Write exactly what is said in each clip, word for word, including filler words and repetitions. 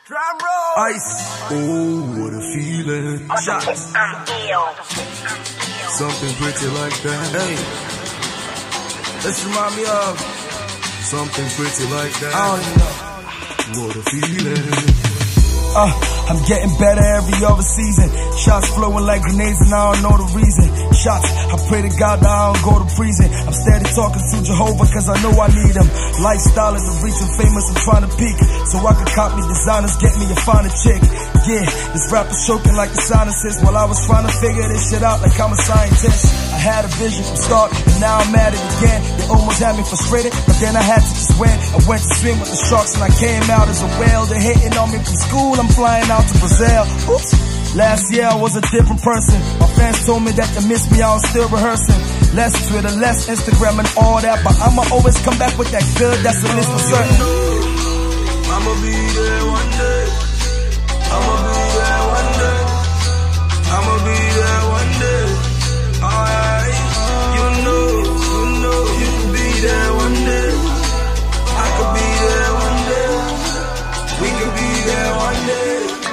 Drum roll. Ice. Oh, what a feeling. Shots. Something pretty like that. Hey. This remind me of something pretty like that. I don't even know. What a feeling. Uh, I'm getting better every other season. Shots flowing like grenades and I don't know the reason. Shots, I pray to God that I don't go to prison. I'm steady talking to Jehovah cause I know I need him. Lifestyle is of reaching famous and trying to peak, so I can cop me designers, get me a finer chick. Yeah, this rapper's choking like the sinuses while I was trying to figure this shit out like I'm a scientist. I had a vision from start and now I'm at it again. They almost had me frustrated, but then I had to just win. I went to swim with the sharks and I came out as a whale. They're hating on me from school, I'm flying out to Brazil. Oops. Last year I was a different person. My fans told me that they miss me, I was still rehearsing. Less Twitter, less Instagram and all that, but I'ma always come back with that good, that's a list for certain. I'ma be there one day. I'ma be there one day. I'ma be there one day. Alright, you know, you know, you can be there one day. I could be there one day. We could be there one day.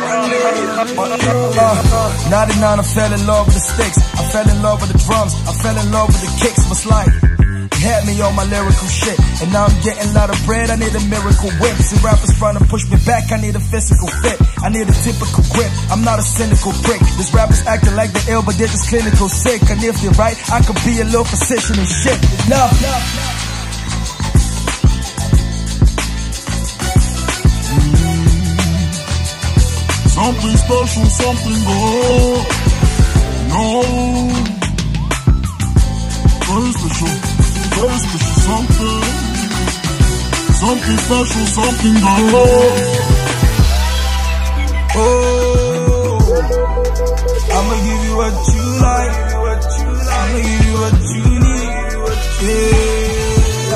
Uh, ninety-nine, I fell in love with the sticks. I fell in love with the drums. I fell in love with the kicks. What's like? Had me on my lyrical shit, and now I'm getting a lot of bread. I need a miracle whip. See rappers trying to push me back. I need a physical fit. I need a typical grip. I'm not a cynical prick. This rappers acting like they're ill, but they're just clinical sick. And if they're right, I could be a little physician and shit. Love, love, love. Something special, something good. No. Very special, very special something. Something special, something good. Oh, I'ma give you what you like. I'ma give you what you need. Yeah.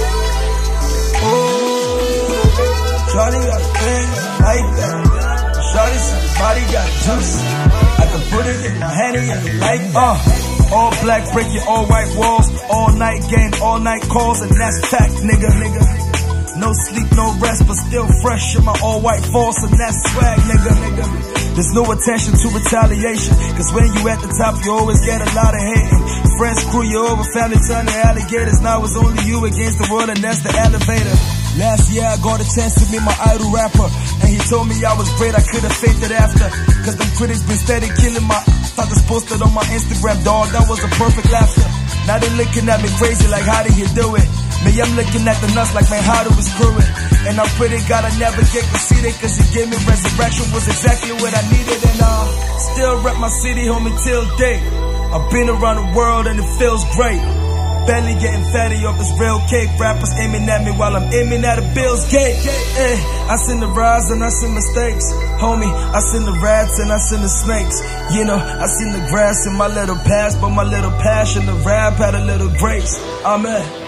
Oh, Charlie got a thing like that. Shorty said his body got juice. I can put it in my handy and you like uh all black break your all white walls. All night game, all night calls, and that's fact, nigga, nigga. No sleep, no rest, but still fresh in my all white force, and that's swag, nigga, nigga. There's no attention to retaliation, cause when you at the top you always get a lot of hating. Friends screw you over, family turn to alligators. Now it's only you against the world, and that's the elevator. Last year I got a chance to meet my idol rapper, and he told me I was great, I could've fainted after. Cause them critics been steady killing my thoughts posted on my Instagram, dog, that was a perfect laughter. Now they looking at me crazy like how did he do it? Me, I'm looking at the nuts like man, how do we screw it? And I pray to God I never get conceited, cause he gave me resurrection, was exactly what I needed. And uh, still rep my city, homie, till date. I've been around the world and it feels great. Belly getting fatty off this real cake. Rappers aiming at me while I'm aiming at a Bill's gate. Eh, I seen the rise and I seen mistakes. Homie, I seen the rats and I seen the snakes. You know, I seen the grass in my little past, but my little passion, the rap had a little grace. Amen.